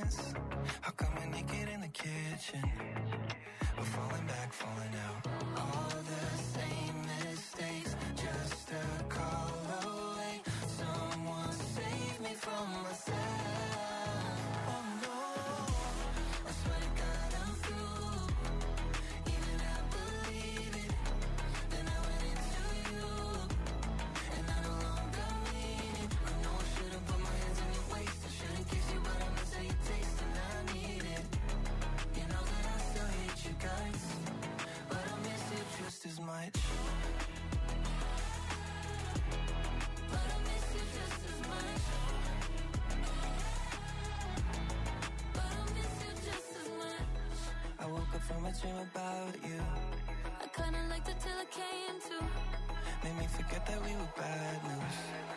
dance? How come we're naked in the kitchen? We're falling back, falling out. All the same mistakes, just a call away. Someone save me from myself. Oh no, I swear to God I'm through. Even I believe it. Then I went into you, and I no longer mean it. I know I shouldn't put my hands on your waist. I shouldn't kiss you, but I miss how you taste, and I need it. You know that I still hate you guys, but I miss you just as much. But I miss you just as much. But I miss you just as much. I woke up from a dream about you. I kinda liked it till it came to. Made me forget that we were bad news.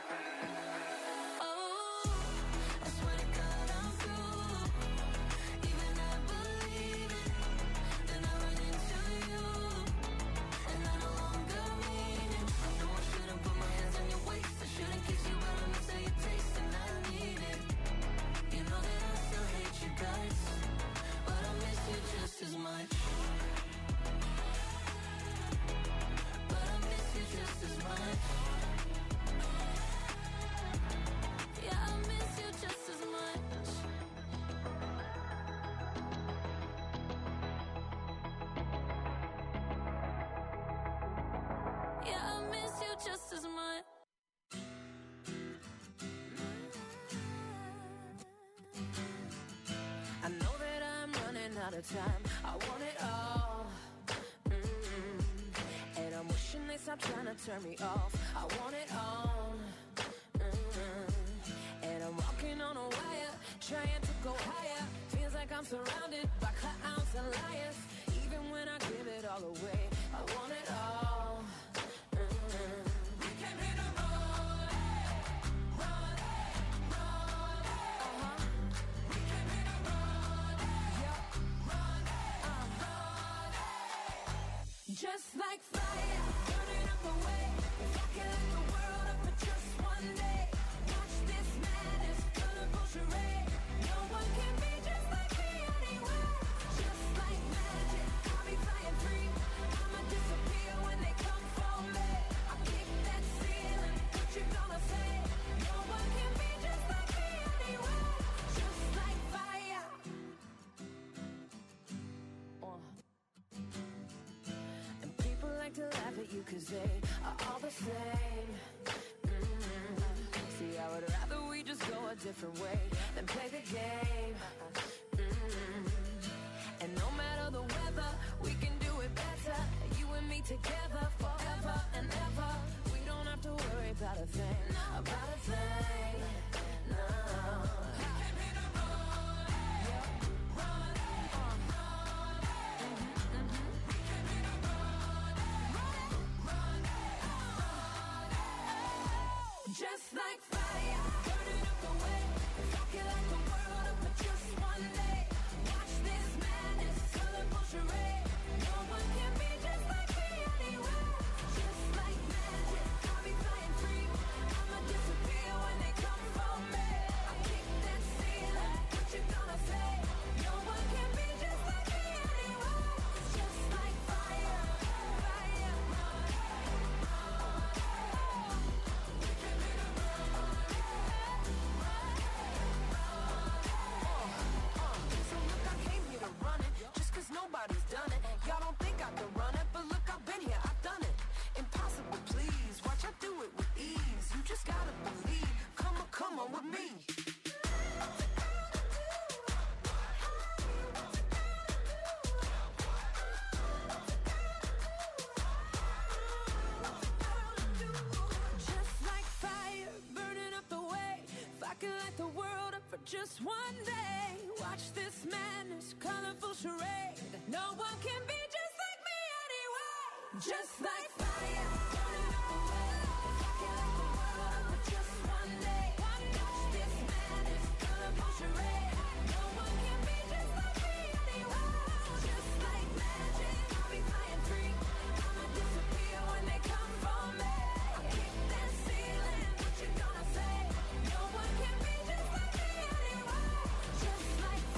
Oh, I swear to God I'm through. Even I believe it. Then I run into you, and I no longer mean it. I know I shouldn't put my hands on your waist. I shouldn't kiss you, but I miss how you taste, and I need it. You know that I still hate you guys, but I miss you just as much. But I miss you just as much. Yeah, I miss you just as much. Yeah, I miss you just as much. I know that I'm running out of time. I want it all. And I'm wishing they stop trying to turn me off. I want it all. And I'm walking on a wire, trying to go higher. Feels like I'm surrounded by clowns and liars. Even when I give it all away, I want it all. We came here to run, run, run. We came here to run, run, run. Just like fire, burning up the way. If I can light the world up for just one day. Watch this madness, colorful charade. No one can be just like me anywhere. Just like magic, I'll be flying free. I'ma disappear when they come for me. I kick that ceiling, what you gonna say? No one can be just like me anywhere. Just like fire. And people like to laugh at you 'cause they are all the same. See, I would rather we just go a different way than play the game. And no matter the weather, we can do it better. You and me together forever and ever. We don't have to worry about a thing, about a thing. No. Just like fire, burning up the way. If I can light the world up for just one day. Watch this madness, colorful charade. No one can be just like me anywhere. Just like magic, I'll be flying free. I'ma disappear when they come for me. I kick that ceiling, what you gonna say? No one can be just like me anywhere. Just like fire, fire. Nobody's done it. Y'all don't think I can run it, but look, I've been here, I've done it. Impossible, please. Watch I do it with ease. You just gotta believe. Come on with me. Just like fire, burning up the way. If I can light the world up for just one day. Watch this madness, colorful charade. No one can be just like me anyway. Just like fire, burning up the way. If I can light the world up for just one day. Watch this madness, colorful charade. No one can be just like me anyway. Just like magic, I'll be flying free. I'ma disappear when they come for me. I kick that ceiling, what you gonna say? No one can be just like me anyway. Just like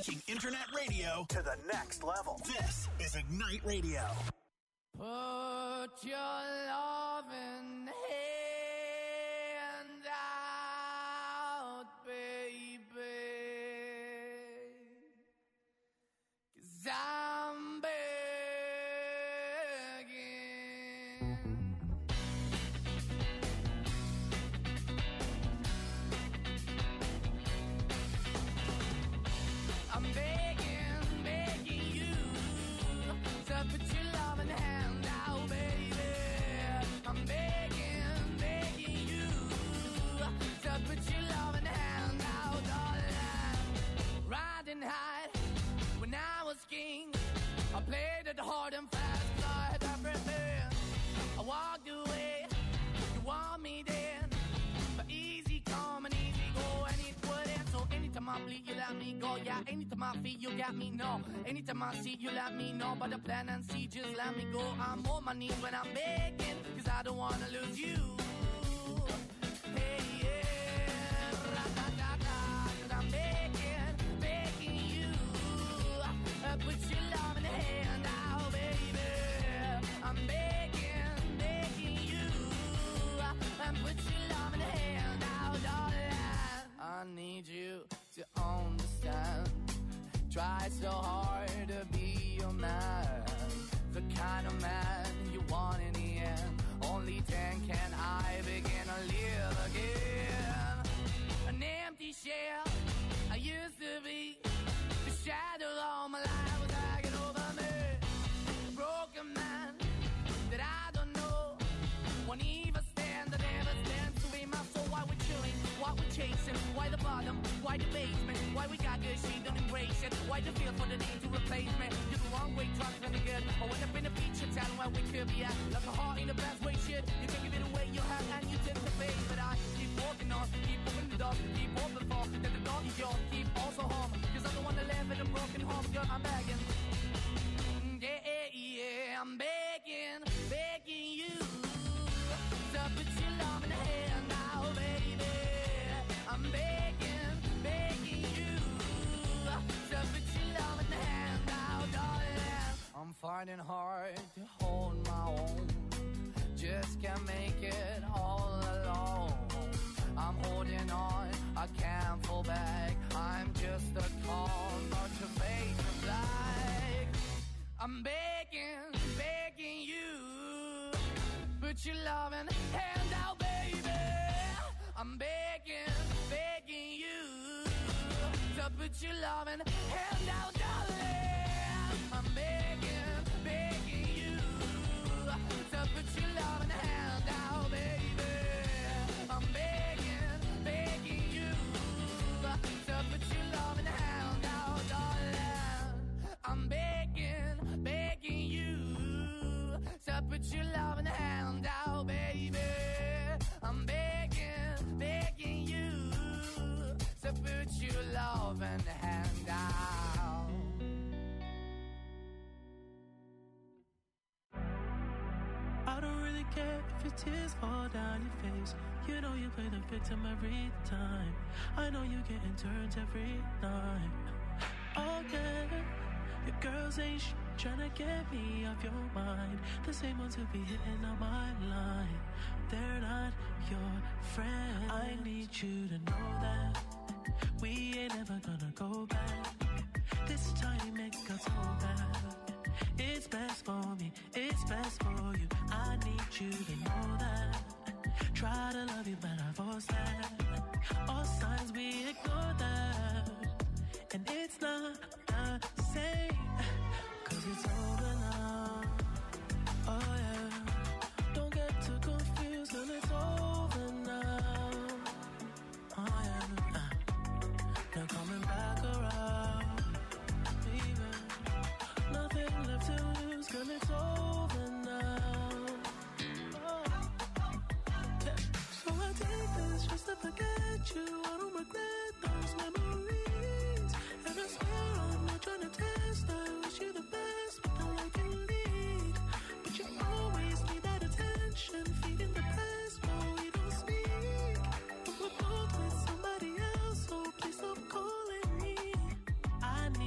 taking internet radio to the next level. This is Ignite Radio. Put your loving hand out, baby, 'cause I'm begging. I'm begging, begging you to put your loving hand out, baby. I'm begging, begging you to put your loving hand out, darling. Riding high when I was king, I played it hard and fast, 'cause I had everything. I walked away, you want me then, but easy come and easy go, and it wouldn't. So anytime I bleed, you let me go. Yeah, anytime I feel, you got me, no. Anytime I see, you let me know. But the plan and see, just let me go. I'm on my knees when I'm begging, 'cause I don't wanna lose you. Hey, yeah, ra-da-da-da, 'cause I'm begging, begging you. Put your love in the hand out, baby. I'm begging, begging you. Put your love in the hand out, darling. I need you to understand. Try so hard to be your man, the kind of man you want in the end. Only then can I begin to live again. An empty shell I used to be, the shadow all my life was hanging over me. A broken man that I don't know won't even stand, I never stand to be my soul. Why we're chilling, why we're chasing, why the bottom, why the basement, why we got good, she don't embrace it, why the feel for the need to replace me. You're the wrong way, trying to be good. I went up in a feature town where we could be at, like a heart in the best way, shit. You can give it away, you have, and you tend to pay. But I keep walking on, keep moving the dog, keep open for, that the dog is yours, keep also home, 'cause I'm the one that live in a broken home, girl, I'm begging. Yeah, yeah, yeah, I'm begging, begging you to put your love in the hand now, baby. I'm begging, begging you to put your love in the hand now, darling. I'm finding hard to hold my own, just can't make it all alone. I'm holding on, I can't fall back. I'm just a call, not to fade to black. I'm begging, begging you, put your loving hand out, baby. I'm begging, begging you to put your loving hand out, darling. I'm begging, begging you to put your loving hand out, baby. I'm begging, begging you to put your loving hand out, darling. I'm begging, begging you to put your loving hand out, baby. I'm begging, begging you to put your loving hand out. I don't really care if your tears fall down your face. You know you play the victim every time. I know you getting turned every night. Oh yeah, your girls ain't tryna get me off your mind. The same ones who be hitting on my line, they're not your friend. I need you to know that we ain't ever gonna go back. This time it got so bad. It's best for me, it's best for you. I need you to know that. Try to love you, but I force that. All signs we ignore that, and it's not the same, 'cause it's over now. Oh yeah, don't get too confused, and it's over now. Oh yeah, now coming back around, baby. Nothing left to lose, 'cause it's over now. Oh. Yeah. So I take this just to forget you. I don't regret those memories, and I swear I'm not trying to test. I wish you the best, but I like you lead. But you always need that attention, feeding the past while we don't speak. But we're both with somebody else, so please stop calling me. I need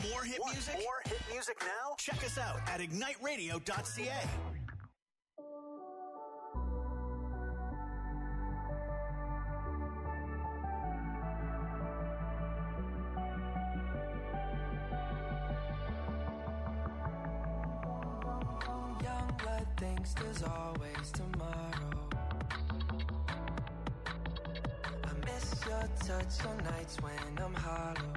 more hit music? More hit music now? Check us out at igniteradio.ca. Young blood thinks there's always tomorrow. I miss your touch on nights when I'm hollow.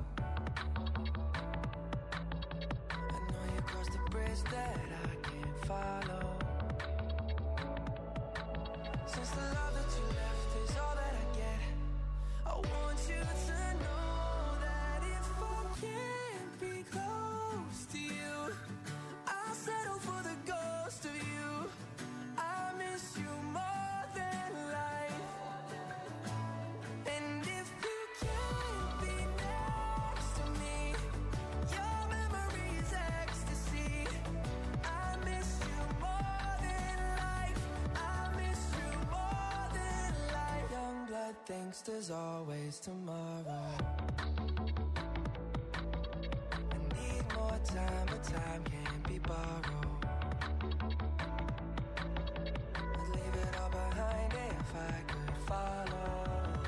Cross the bridge that I can't follow. Since the love that you left is all that I get, I want you to know that if I can't be close to you, I'll settle for the ghost of you. I miss you more than life. And if you can't be next to me, your memory is ecstasy. I miss you more than life. I miss you more than life. Young blood thinks there's always tomorrow. I need more time, but time can't be borrowed. I'd leave it all behind if I could follow.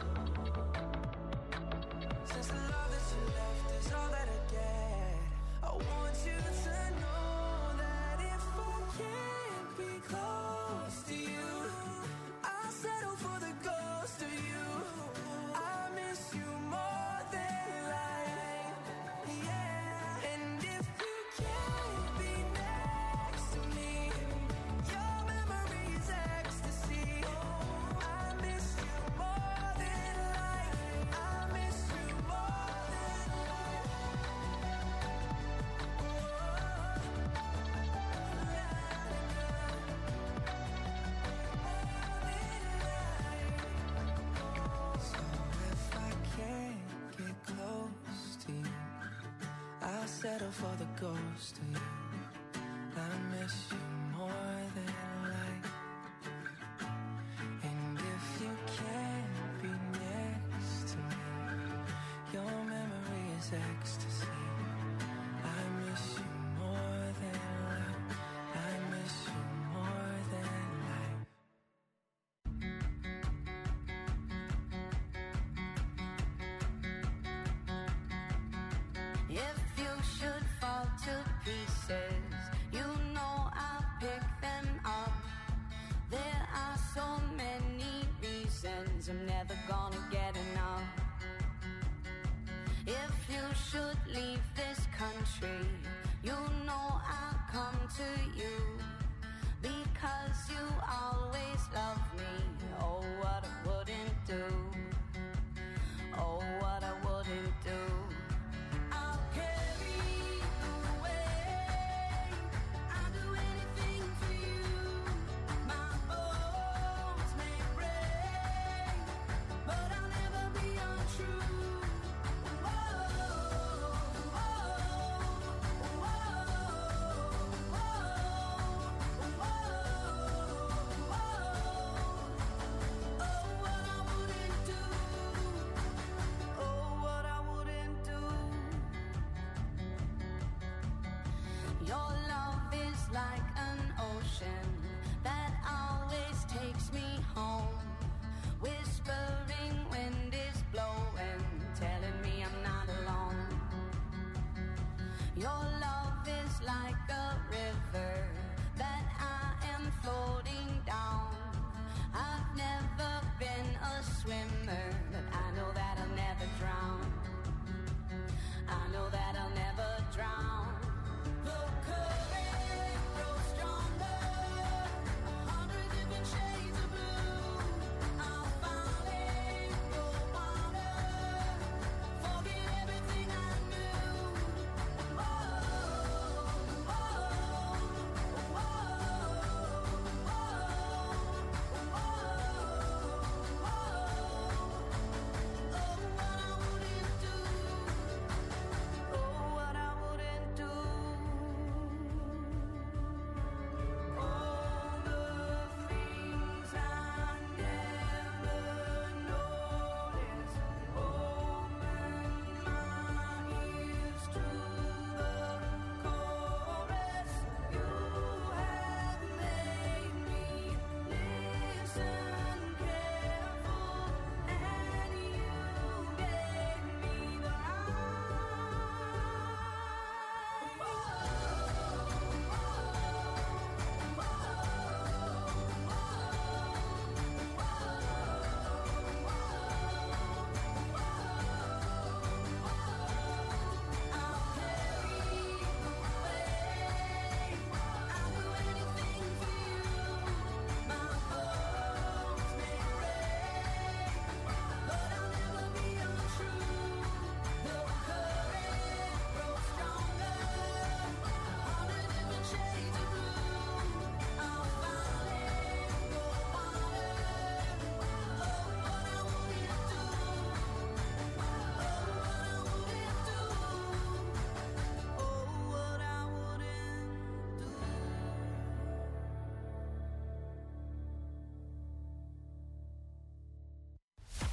Since the love that you left is all that I get, I want you to know that if I can't be close to you, I'll settle for the ghost of you. I miss you more than life, yeah. And if you can't be next to me, your memory is ecstasy. I miss you more than life. I miss you more than life. So if I can't get close to you, I'll settle for the ghost of you. I miss you more than life. And if you can't be next to me, your memory is ecstasy. I miss you more than life. I miss you more than life. If you should fall to pieces, you know I'll pick them up. There are so many reasons I'm never gonna get enough. If you should leave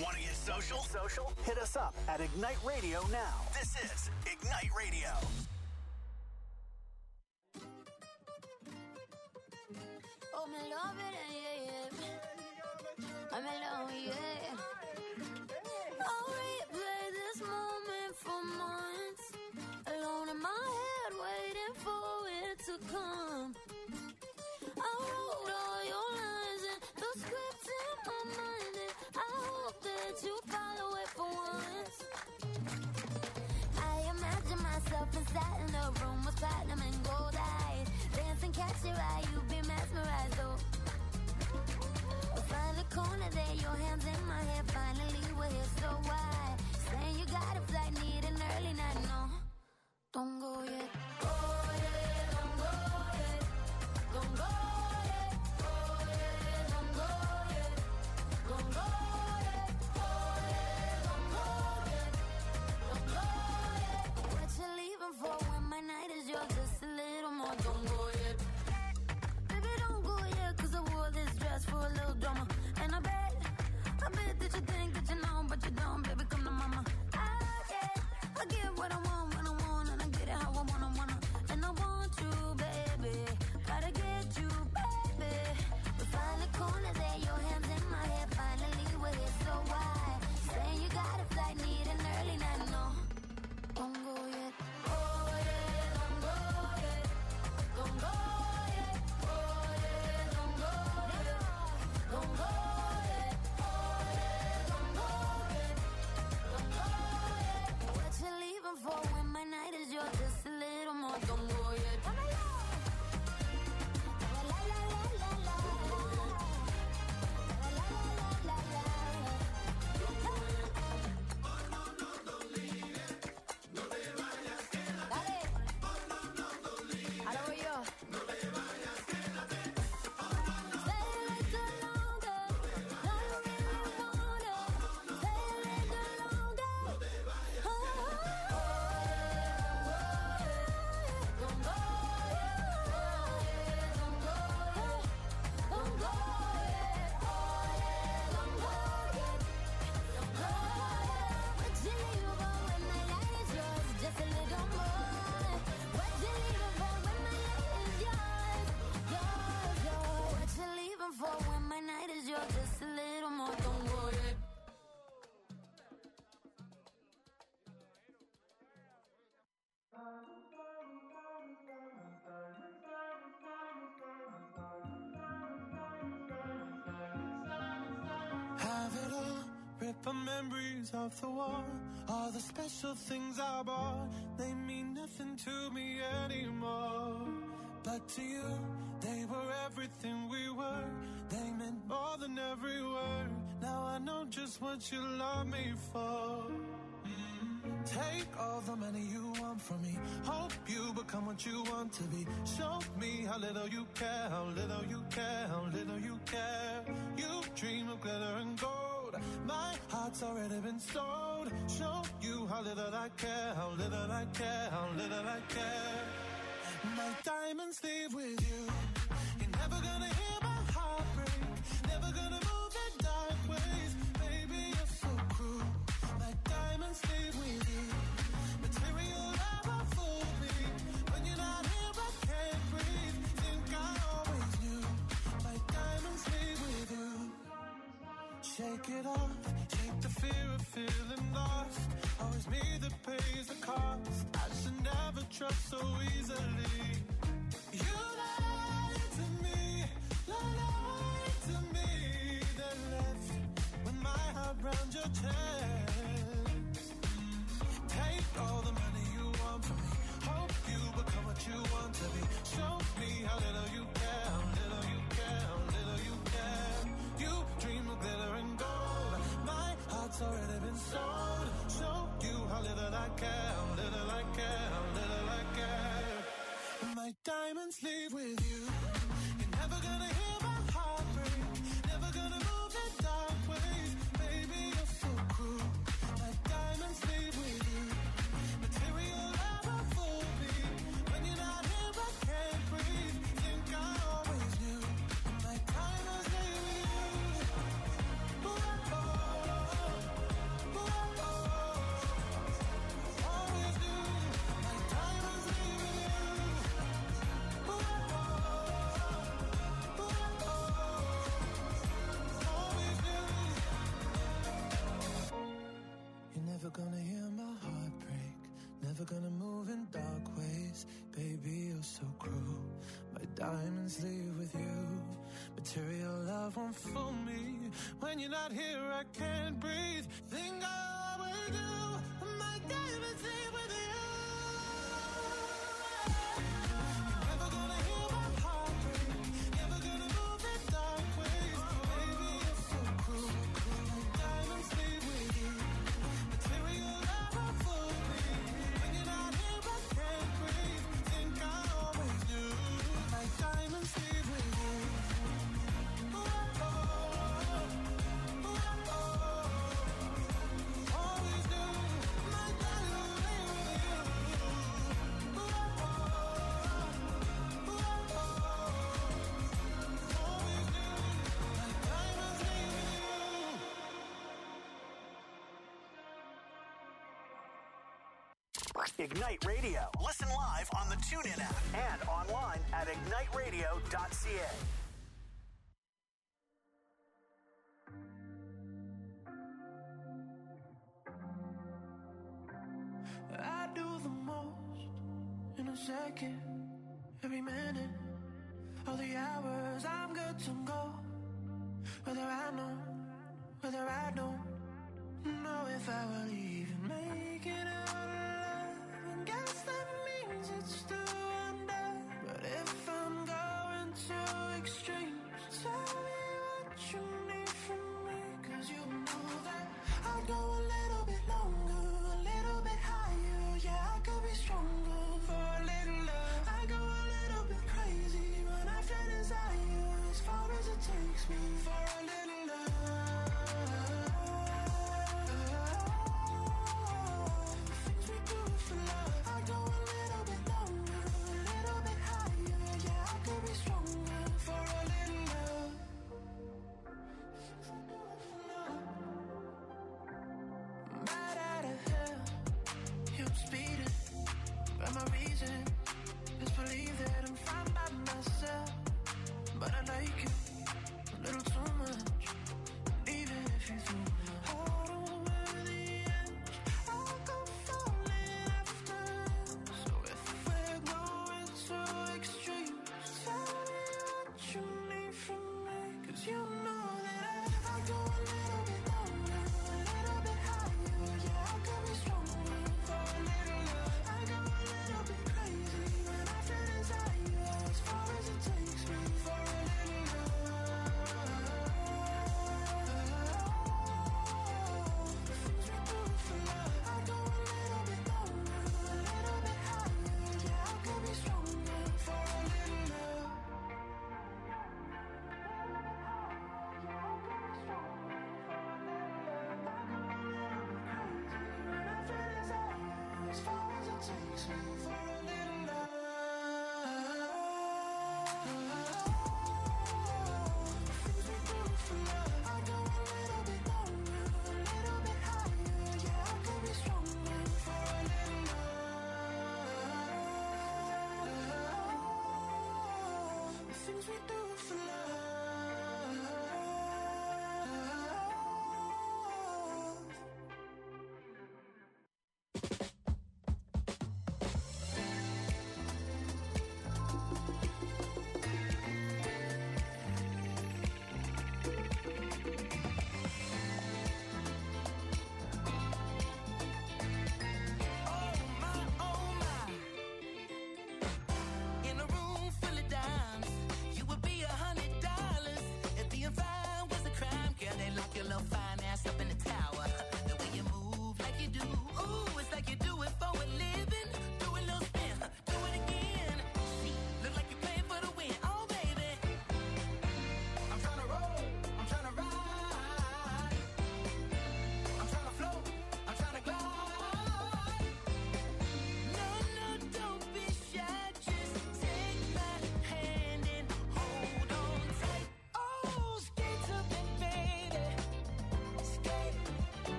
Want to get social? Hit us up at Ignite Radio now. This is Ignite Radio. Oh, me love it, yeah. I'm alone, yeah. I'll replay this moment for months. Alone in my head, waiting for it to come. I wrote all your lines and the script in my mind, and I hope that you follow it for once. I imagine myself inside in the room with platinum and gold eyes, dancing, catch your eye, you be mesmerized, oh. Find the corner there, your hands in my hair, finally we're here, so why? Saying you got a flight, need an early night, no, don't go yet. Oh yeah, don't go yet, don't go yet. Oh yeah, don't go yet, don't go yet. Oh yeah, don't go yet, don't go yet. What you leaving for when my night is yours? Just a little more, don't go yet. Baby, don't go yet, 'cause I wore this dress for a little drama. And I bet that you think that you know, but you don't, baby, come to mama. I get what I want when I want, and I get it how I wanna. And I want you, baby, gotta get you, baby. We find the corner there, your hands in my hair, finally we're here, so why? Saying you got a flight, need an early night, no, don't go yet. Oh yeah, don't go yet, don't go yet. Oh yeah, don't go yet, don't go yet. Oh yeah, don't go yet, don't go yet. What you leaving for when my night is yours? Just a little more, don't go yet. La la la la la la. La la la la la. Dale. Ahora voy yo. Stay a little longer. No, you really wanna. Stay a little longer. Oh, don't go yet. Don't go yet. Don't go yet. Oh yeah, don't go yet. Don't go yet. What you leaving for when my night is yours? Just a little more. What you leaving for when my night is yours? Yours. What you leaving for when my night is yours? Just a little more. Don't go yet. Have it all, rip the memories off the wall. All the special things I bought, they mean nothing to me anymore. But to you, they were everything we were. They meant more than every word. Now I know just what you love me for. Take all the money you want from me. Hope you become what you want to be. Show me how little you care, how little you care, how little you care. You dream of glitter and gold. My heart's already been sold. Show you how little I care, how little I care, how little I care. My diamonds leave with you. You're never gonna hear my heart break. Never gonna move in dark ways. Baby, you're so cruel. My diamonds leave with you. Material never fooled me. When you're not here, I can't breathe. Think I always knew. My diamonds leave with you. Shake it off. Shake the fear of feeling lost. Always me that pays the cost. I should never trust so easily. You lied to me, lied to me. Then left with my heart round your chest. Take all the money you want from me. Hope you become what you want to be. Show me how little you care, how little you care, how little you care. You dream of glitter and gold. My heart's already been sold. Show you how little I care, how little I care, how little I care. My diamonds leave with you. You're never gonna hear my heart break. Never gonna move in dark ways. Baby, you're so cruel. My diamonds leave with you. Material never fooled me. When you're not here, I can't breathe. Think I always knew. My diamonds leave with you. Ooh, oh, oh. gonna hear my heart break, never gonna move in dark ways. Baby, you're so cruel. My diamonds leave with you. Material love won't fool me. When you're not here, I can't breathe. Think I always do. My diamonds leave with you. You're never gonna hear my heart break, never gonna move in dark ways. Baby, you're so cruel. My diamonds leave with you. Material love won't fool me. When you're not here, I can't breathe. Think I always do. My diamonds leave with you. Always do. My diamonds leave with you. Always do. My diamonds leave with you. Ignite Radio. Listen live on the TuneIn app and online at igniteradio.ca. I do the most in a second, every minute, all the hours I'm good to go. Whether I know, whether I don't know if I will even make it out alive. And guess that means it's still under. But if I'm going to extremes, tell me what you need from me. 'Cause you know that I'd go a little bit longer, a little bit higher. Yeah, I could be stronger for a little love. I go a little bit crazy when I feel desire, as far as it takes me for a little love. The things we do for love. I go a little bit longer, a little bit higher. Yeah, I could be stronger for a little love. Right out of hell, I'm speeding, but my reason is believe that I'm fine by myself. But I like you a little too much.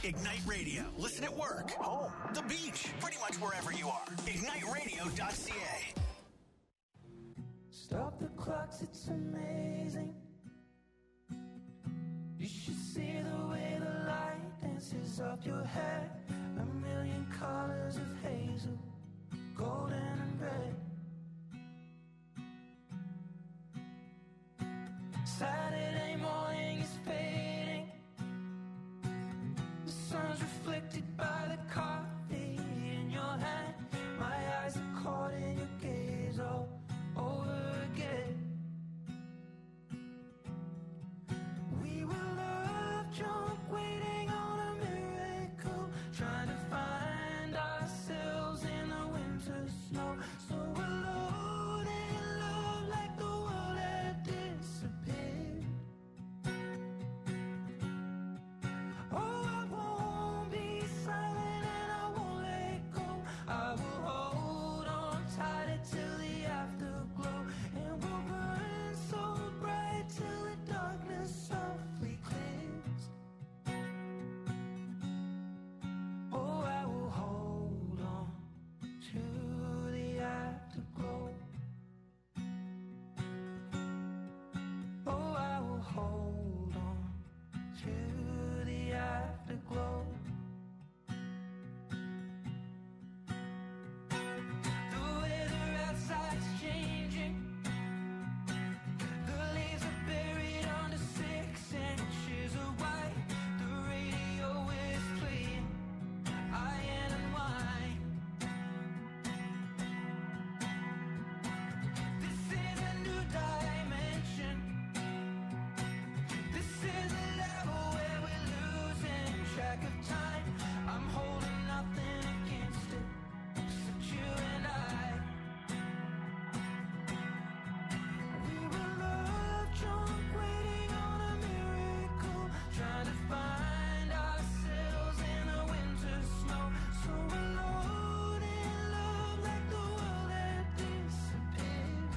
Ignite Radio. Listen at work, home, the beach, pretty much wherever you are. IgniteRadio.ca. Stop the clocks, it's amazing. You should see the way the light dances up your hair. A million colors of hazel, golden and red. Saturday morning is fading. The sun's reflected by the coffee in your hand. My eyes are caught in your gaze all over again. We were love drunk, waiting on a miracle, trying to find ourselves in the winter snow. So alone in love, like the world had disappeared. Oh, I won't be silent and I won't let go. I will hold on tight till the afterglow, and we'll burn so bright till the darkness softly clears. Oh, I will hold on to the afterglow. Oh, I will hold on to the afterglow. The weather outside's changing. The leaves are buried under 6 inches of white. The radio is playing Iron and Wine. This is a new dimension. This is a level where we're losing track of time. I'm holding nothing against it, except you and I. We were love drunk, waiting on a miracle, trying to find ourselves in the winter snow. So alone in love, like the world had disappeared.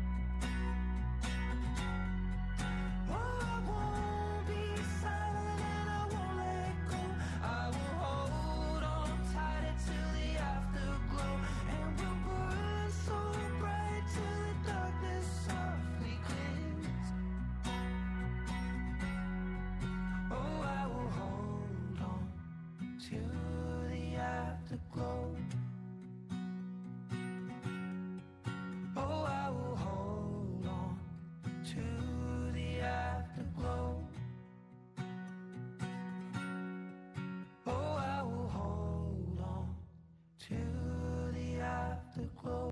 Oh, I won't be silent and I won't let go. I will hold on tight till the afterglow, and we'll burn so bright till the darkness softly clears. Oh, I will hold on to the afterglow. Oh, I will hold on to the afterglow. Oh, I will hold on to the afterglow.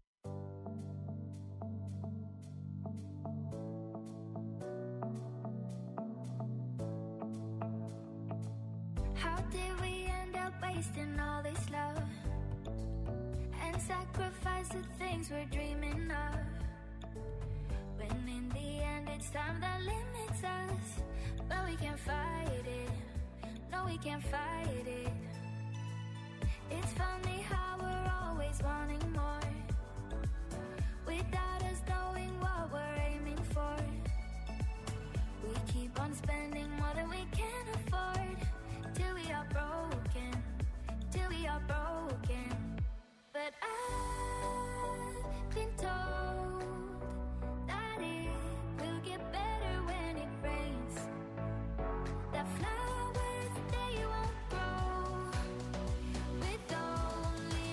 How did we end up wasting all this love and sacrifice the things we're dreaming of, when in the end it's time that limits us? But we can't fight it, no we can't fight it. It's funny how we're always wanting more, without us knowing what we're aiming for. We keep on spending more than we can afford, till we are broken, till we are broken. But I've been told that it will get better when it rains, that flowers they won't grow with only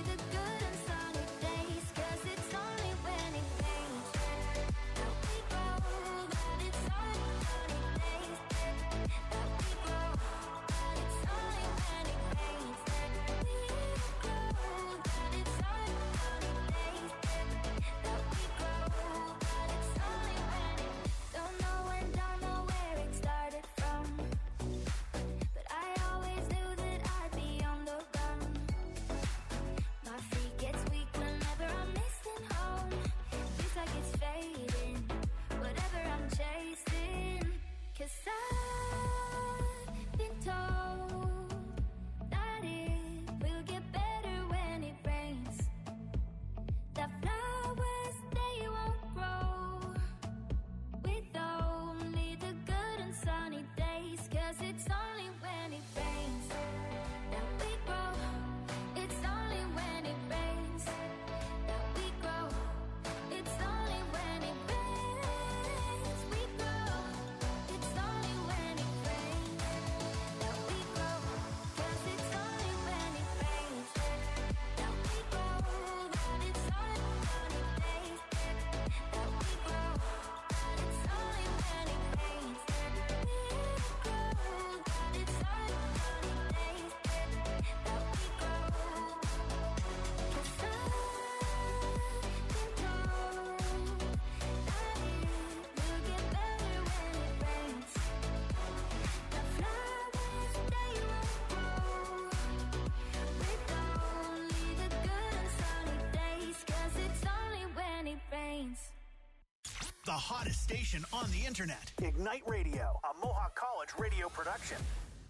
the hottest station on the internet. Ignite Radio, a Mohawk College radio production.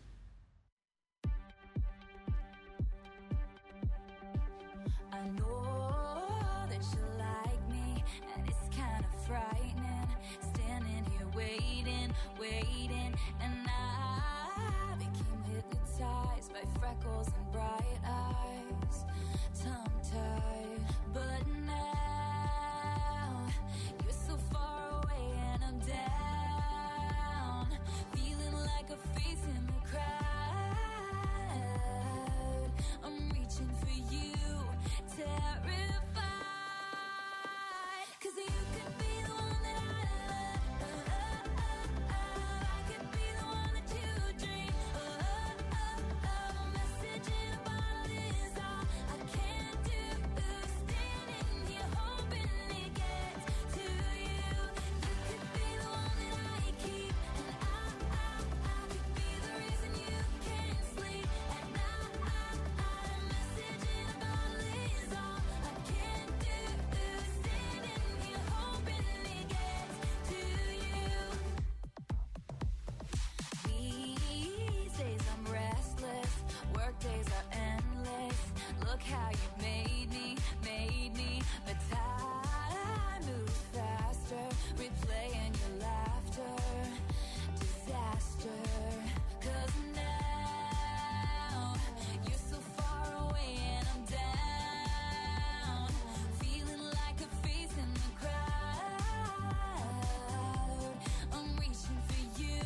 I know that you like me, and it's kind of frightening. Standing here waiting, and I became hypnotized by freckles and bright eyes, tongue-tied. But now you're so far away, and I'm down, feeling like a face in the crowd. I'm reaching for you, terrified, 'cause you could be the one that I love. I could be the one that you dream. A message in a bottle is all I can do. Standing here hoping it gets to you. You could be the one that I keep, and I could be the reason you can't sleep at night. A message in a bottle is all I can do. Standing here hoping it gets to you. These days I'm restless, work days are endless. Look how you made me, but time moves faster, replaying your laughter, disaster. 'Cause now you're so far away and I'm down, feeling like a face in the crowd. I'm reaching for you,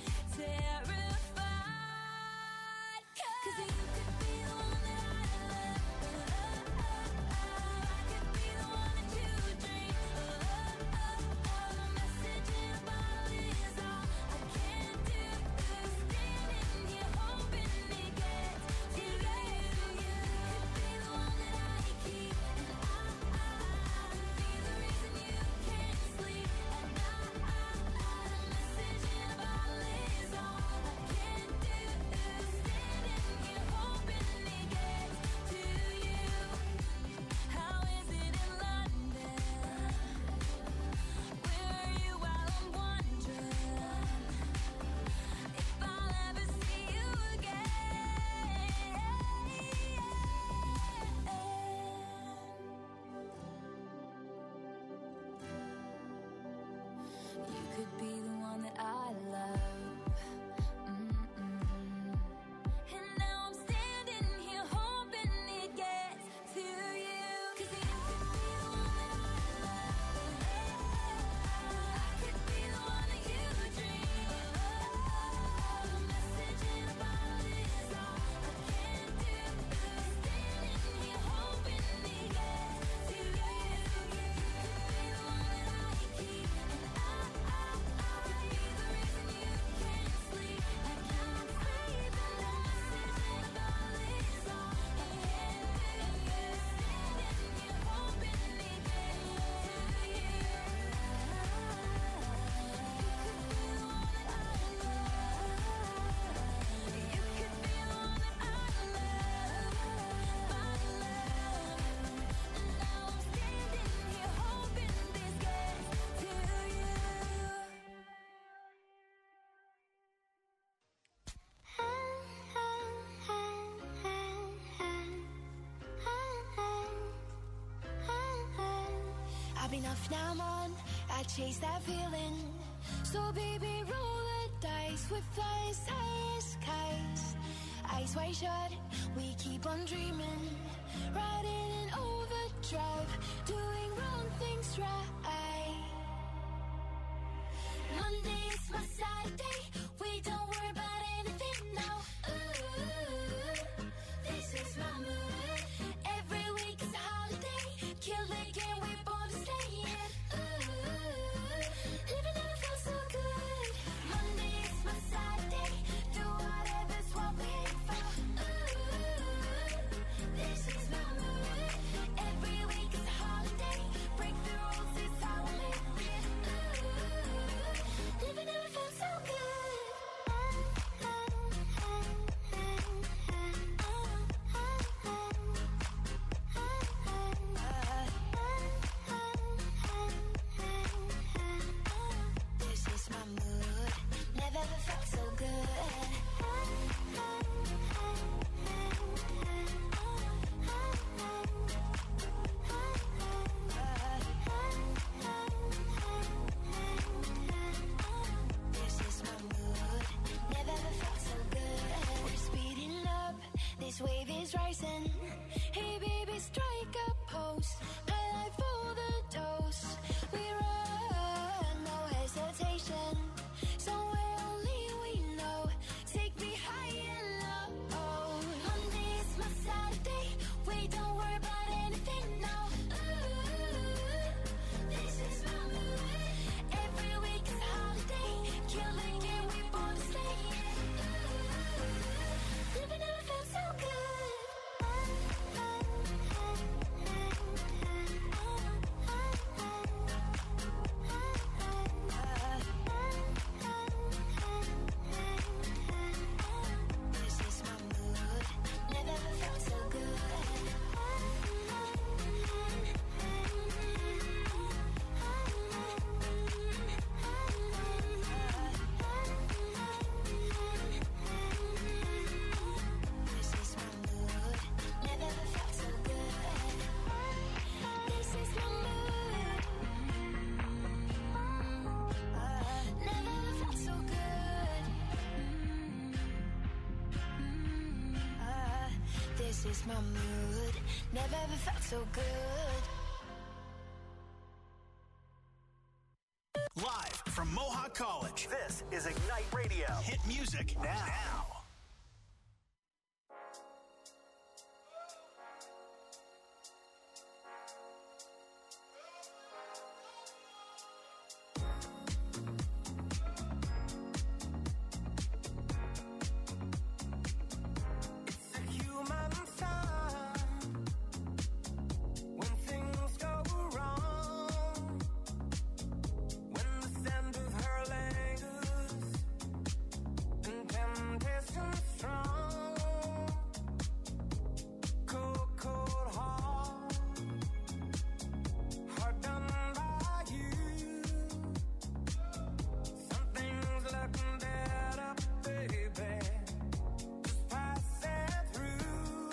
terrified, 'cause you could be the one that I love. I could be the one that you dream. A message in a bottle is all I can do. Standing here hoping it gets to you. You could be the one that I keep, and I could be the reason you can't sleep at night. A message in a bottle is all I can do. Standing here hoping it gets to you. How is it in London? Where are you while I'm wondering if I'll ever see you again? You could be the one that I love. And now I'm standing here hoping it gets to you. 'Cause you could be the one that I love. I could be the one that you dream. A message in a bottle is all I can do. Standing here hoping it gets to you. You could be the one that I keep, and I could be the reason you can't sleep. I can't sleep, and a message in a bottle is all I can do. Standing here hoping it gets to you. You could be the one that I love. You could be the one that I love, my love. And now I'm standing here hoping this gets to you. I've been off, now I'm on. I chase that feeling. So baby, roll the dice with flying skies. Eyes wide shut, we keep on dreaming. Riding in overdrive, doing wrong things right. Monday is my sad day. We don't worry about anything now. Ooh, this is my mood. Every week is a holiday. Kill the game, we're born to stay in. Ooh, living never felt so good. Monday is my sad day. Do whatever's what we aim for. Ooh, this is my mood. Every week is a holiday. Break the rules, it's how we racing. Hey baby, strike a pose. I like for the dose. We run, no hesitation. Somewhere only we know. Take me high and low. Monday is my Saturday. We don't worry about anything now. This is my mood. Every week is a holiday. Kill the game, we born to stay. Never, never felt so good. This is my mood. Never ever felt so good. This is my mood. Never ever felt so good. This is my mood. Never ever felt so good. This is my mood. Never ever felt so good. Live from Mohawk College, this is Ignite Radio. Hit music now. It's a human sign when things go wrong. When the scent of her lingers and temptation strong. Cold, cold heart, hard done by you. Something's looking better, baby. Just pass it through.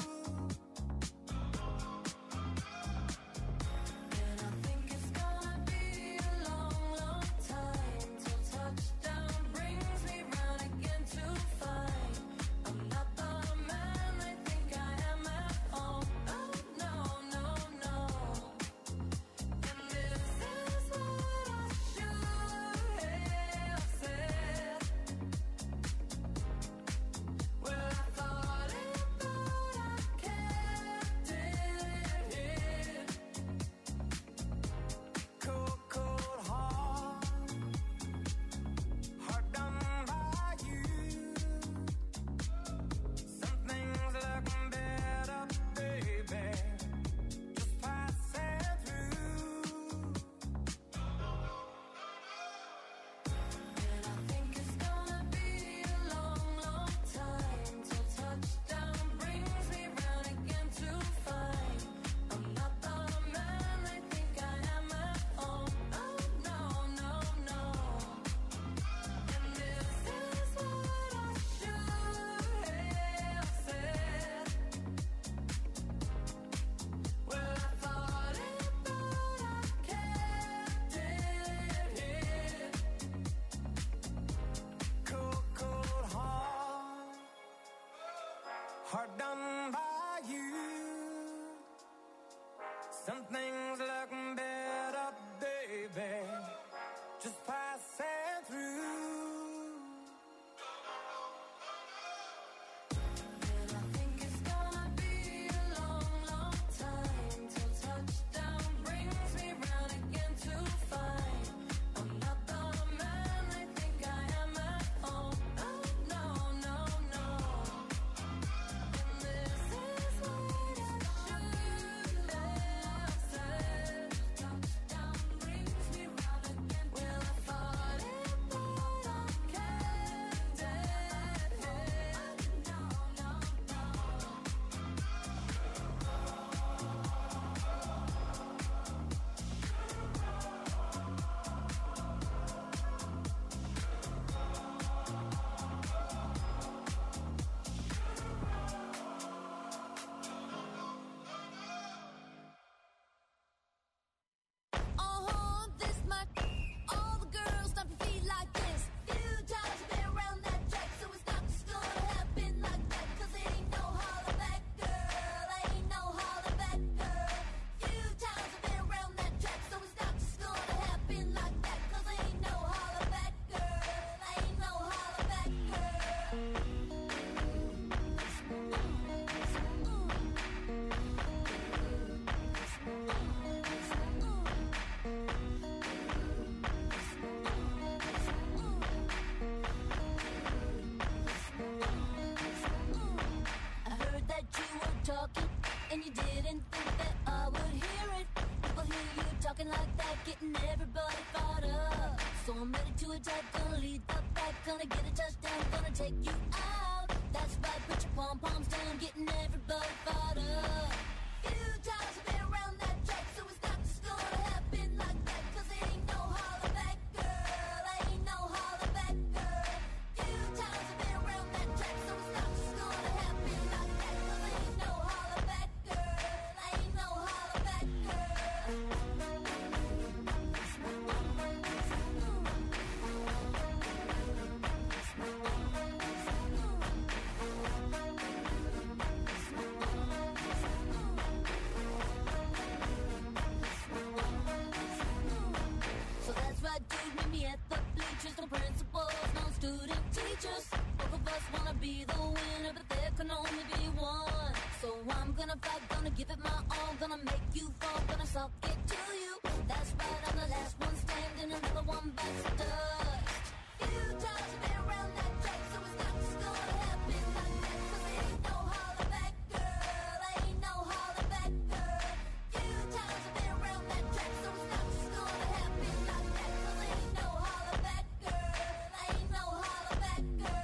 And I think it's gonna be a long, long time till touchdown brings me round again to find I'm not the man they think I am at home. Oh no, no, no. And this is what I should have said. Well, I thought it, but I kept it hid. Cold, cold heart, hard done by you. Something's looking better, baby. Just pass it through. And I think it's gonna be a long, long time till touchdown brings me round again to find I'm not the man they think I am at home. Oh no, no, no. And this is what I should have said. Well, I thought it, but I kept it hid. Cold, cold heart, hard done by you. Something's looking better, baby. Just pass it through. And I think it's gonna be a long, long time till touchdown brings me round again to find I'm not the man they think I am at home. Oh no, no, no. And So I'm ready to attack, gonna lead the back, gonna get a touchdown, gonna take you out. That's right, put your pom-poms down, getting everybody fired up. Few times I've been around that track, so it's not just gonna happen like that, 'cause it ain't no holler back, girl, ain't no holler back, girl. Few times I've been around that track, so it's not just gonna happen like that, 'cause it ain't no holler back, girl, ain't no holler back, girl. So that's right, dude, meet me at the bleachers. No principals, no student teachers. Both of us wanna be the winner, but there can only be one. So I'm gonna fight, gonna give it my all, gonna make you fall, gonna suck it to you. That's right, I'm the last one standing, another one bites the dust. Few times I've been around that track, so it's not just gonna happen like that, 'cause it ain't no holler back, girl, ain't no holler back, girl. Few times I've been around that track, so it's not just gonna happen like that, 'cause it ain't no holler back, girl, ain't no holler back,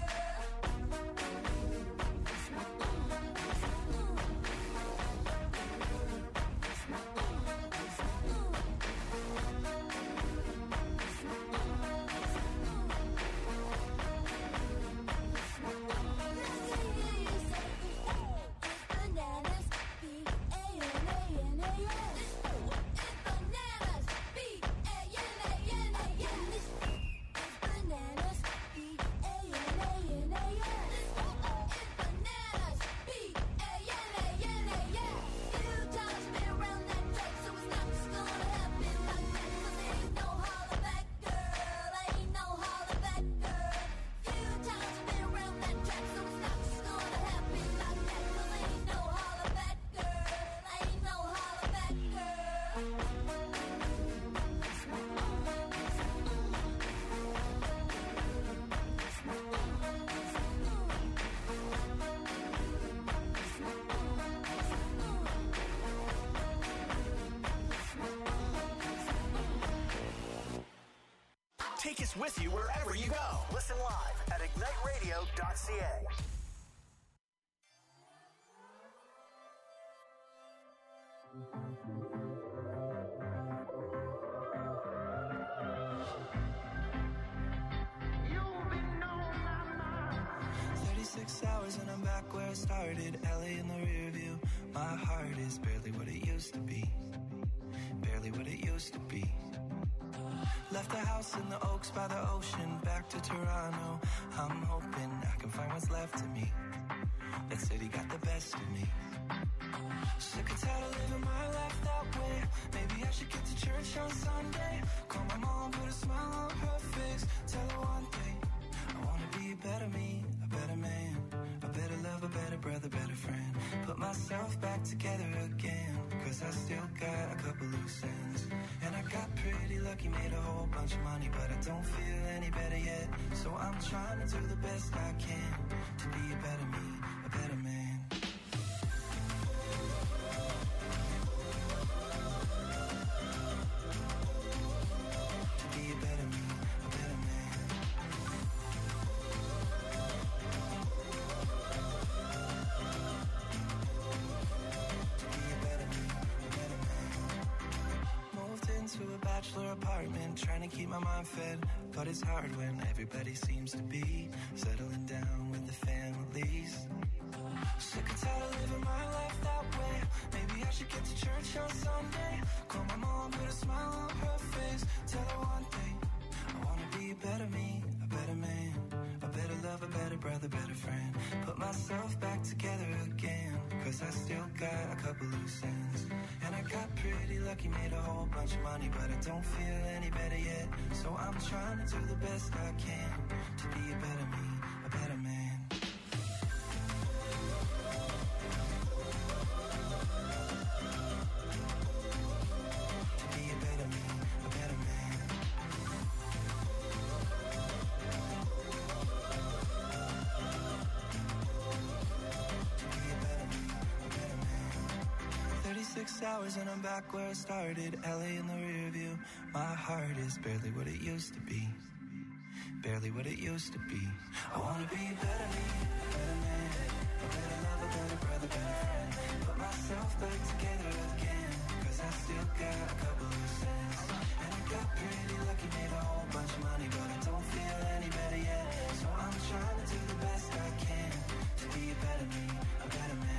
bananas, B-A-N-A-N-A-S. It's bananas, B-A-N-A-N-A-S. It's bananas, B-A-N-A-N-A-S. It's bananas, B-A-N-A-N-A-S. Few times been around that track, so it's not just gonna happen like that, 'cause it ain't no holler back, girl, ain't no holler back, girl. Few times been around that track, so it's not just gonna happen like that, 'cause it ain't no holler back, girl, ain't no holler back, Take us with you wherever you go. Listen live at igniteradio.ca. You've been on my mind. 36 hours and I'm back where I started. LA in the rear view. My heart is barely what it used to be. Barely what it used to be. Left the house in the Oaks by the ocean. Back to Toronto. I'm hoping I can find what's left of me. That city got the best of me. Sick and tired of living my life that way. Maybe I should get to church on Sunday. Call my mom, put a smile on her face. Tell her one thing, I wanna be a better me, a better man, a better lover, better brother, better friend. Put myself back together again, 'cause I still got a couple loose ends. And I got pretty lucky, made a whole bunch of money, but I don't feel any better yet. So I'm trying to do the best I can to be a better me, a better man. To be a better me, a better man. To be a better me, a better man. Moved into a bachelor apartment, trying to keep my mind fed. But it's hard when everybody seems to be settling down with the families. Sick and tired of living my life that way. Maybe I should get to church on Sunday. Call my mom, put a smile on her face. Tell her one thing, I wanna be a better me, a better man, a better lover, better brother, better friend. Put myself back together again, 'cause I still got a couple loose ends. And I got pretty lucky, made a whole bunch of money, but I don't feel any better yet. So I'm trying to do the best I can to be a better me, a better man. To be a better me, a better man. To be a better me, a better man. 36 hours and I'm back where I started. LA in the rear view. My heart is barely what it used to be. Barely what it used to be. I wanna be a better me, a better man, a better lover, better brother, better friend. Put myself back together again, cause I still got a couple of cents. And I got pretty lucky, made a whole bunch of money, but I don't feel any better yet. So I'm trying to do the best I can to be a better me, a better man.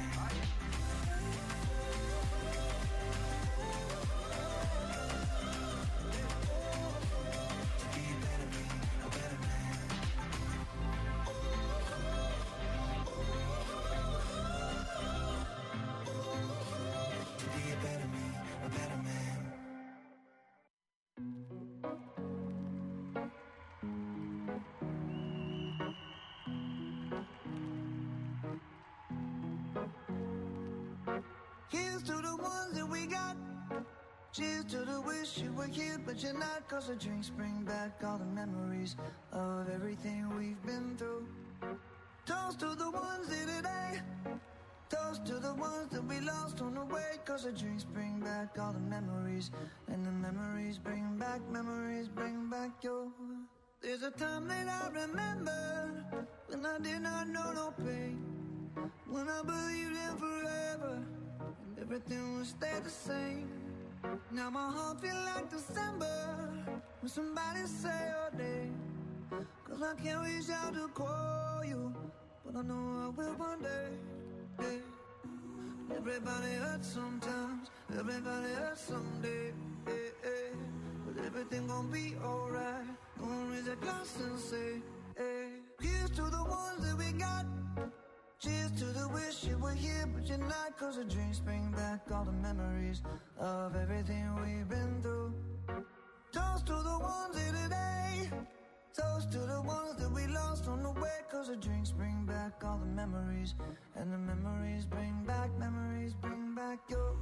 Here's to the ones that we got. Cheers to the wish you were here, but you're not. Cause the drinks bring back all the memories of everything we've been through. Toast to the ones here today. Toast to the ones that we lost on the way. Cause the drinks bring back all the memories. And the memories bring back your. There's a time that I remember when I did not know no pain. When I believed in forever and everything would stay the same. Now my heart feel like December when somebody say your name. Cause I can't reach out to call you, but I know I will one day. Yeah. Everybody hurts sometimes, everybody hurts someday. But everything gon' be alright. Gonna raise a glass and say, hey. Here's to the ones that we got. Cheers to the wish you were here, but you're not. Cause the drinks bring back all the memories of everything we've been through. Toast to the ones here today. Toast to the ones that we lost on the way. Cause the drinks bring back all the memories. And the memories bring back your.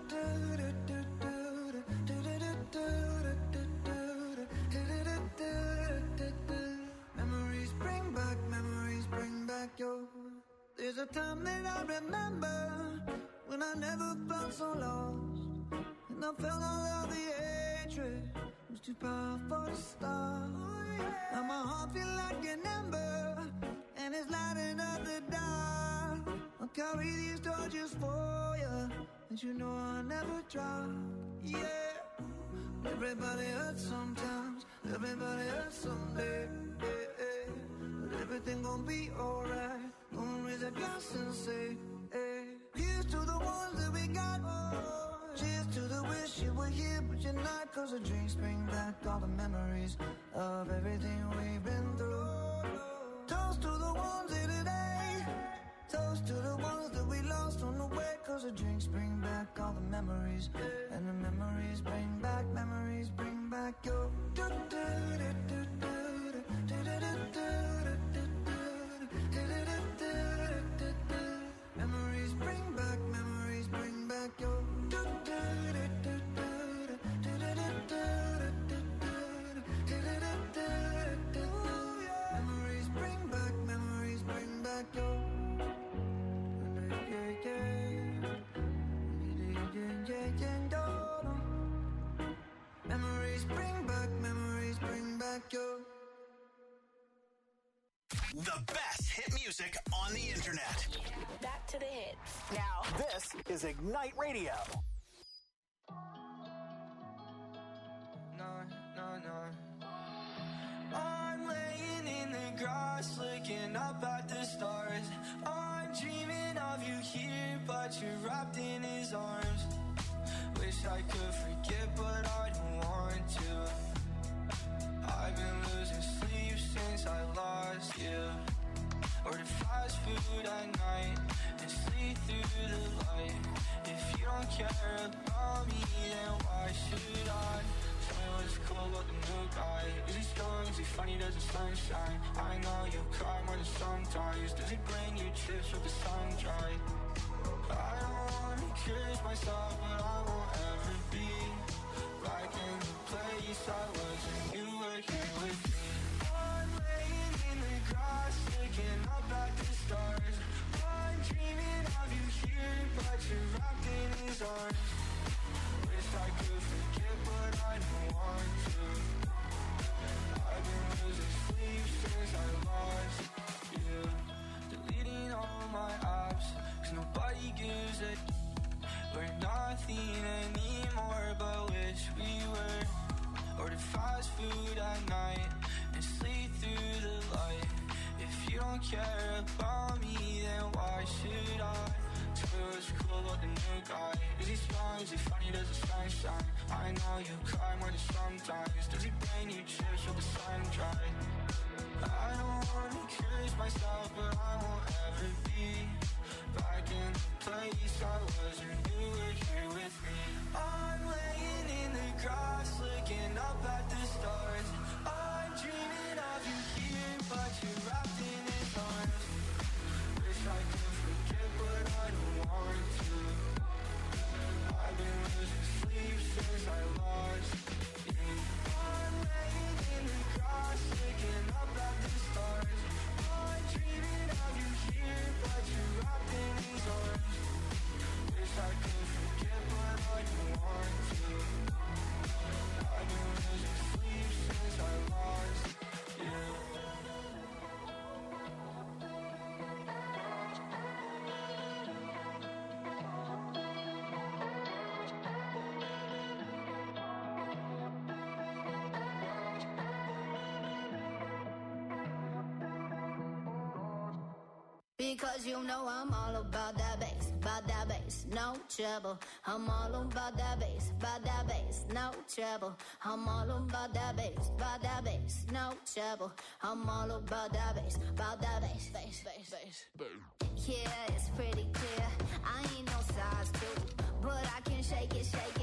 Memories bring back your. There's a time that I remember when I never felt so lost. And I felt all of the hatred was too powerful to stop. Now my heart feel like an ember and it's lighting up the dark. I'll carry these torches for you, and you know I'll never drop. Yeah. Everybody hurts sometimes, everybody hurts someday. But everything gon' be alright. Gonna raise a glass and say, hey. Here's to the ones that we got. Cheers to the wish you were here, but you're not. Cause the drinks bring back all the memories of everything we've been through. Toast to the ones here today. Toast to the ones that we lost on the way. Cause the drinks bring back all the memories. And the memories bring back your. Memories bring back your. Memories bring back your. Memories bring back your. The best hit music on the internet. Back to the hits. Now, this is Ignite Radio. I'm laying in the grass, looking up at the stars. I'm dreaming of you here, but you're wrapped in his arms. Wish I could forget, but I don't want to. I've been losing sleep since I lost you. Order fast food at night and sleep through the light. If you don't care about me, then why should I? Tell me what's cool about the new guy. Is he strong? Is he funny? Does the sunshine? I know you cry more than sometimes. Does he bring you chips with the sun dry? I don't wanna curse myself, but I won't ever be back in the place I was when you were here with me. I'm laying in the grass, looking up at the stars. I'm dreaming of you here, but you're wrapped in his arms. Wish I could forget, but I don't want is it funny, does it shine? I know you cry more than sometimes. Does it bring you tears till the sun dries? I don't wanna accuse myself, but I won't ever be back in the place I was when you were here with me. I'm laying in the grass, looking up at the stars. I'm dreaming of you here, but you're wrapped in his arms. Wish I could forget, but I don't want to. I've been losing sleep since I lost you. I'm laying in the grass, looking up at the stars. I'm dreaming of you here, but you're wrapped in his arms. Wish I could forget, but I don't want to. I've been losing sleep since I lost you. Because you know I'm all about that bass, no trouble. I'm all about that bass, no trouble. I'm all about that bass, no trouble. I'm all about that bass, bass. Yeah, it's pretty clear. I ain't no size 2, but I can shake it